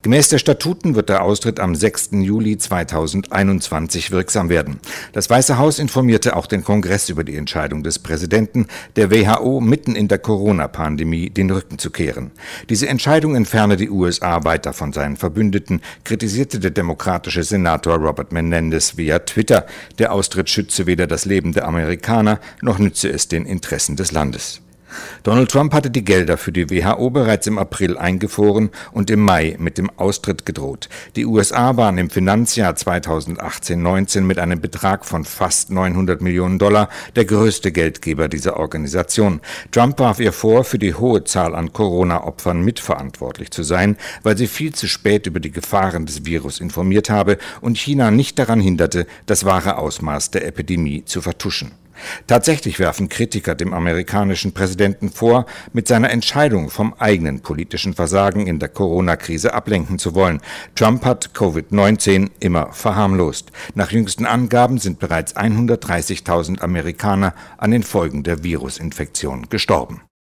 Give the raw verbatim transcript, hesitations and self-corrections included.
Gemäß der Statuten wird der Austritt am sechsten Juli zweitausendeinundzwanzig wirksam werden. Das Weiße Haus informierte auch den Kongress über die Entscheidung des Präsidenten, der W H O mitten in der Corona-Pandemie den Rücken zu kehren. Diese Entscheidung entferne die U S A weiter von seinen Verbündeten, kritisierte der demokratische Senator Robert Menendez via Twitter. Der Austritt schütze weder das Leben der Amerikaner, noch nütze es den Interessen des Landes. Donald Trump hatte die Gelder für die W H O bereits im April eingefroren und im Mai mit dem Austritt gedroht. Die U S A waren im Finanzjahr zweitausendachtzehn neunzehn mit einem Betrag von fast neunhundert Millionen Dollar der größte Geldgeber dieser Organisation. Trump warf ihr vor, für die hohe Zahl an Corona-Opfern mitverantwortlich zu sein, weil sie viel zu spät über die Gefahren des Virus informiert habe und China nicht daran hinderte, das wahre Ausmaß der Epidemie zu vertuschen. Tatsächlich werfen Kritiker dem amerikanischen Präsidenten vor, mit seiner Entscheidung vom eigenen politischen Versagen in der Corona-Krise ablenken zu wollen. Trump hat Covid neunzehn immer verharmlost. Nach jüngsten Angaben sind bereits hundertdreißigtausend Amerikaner an den Folgen der Virusinfektion gestorben.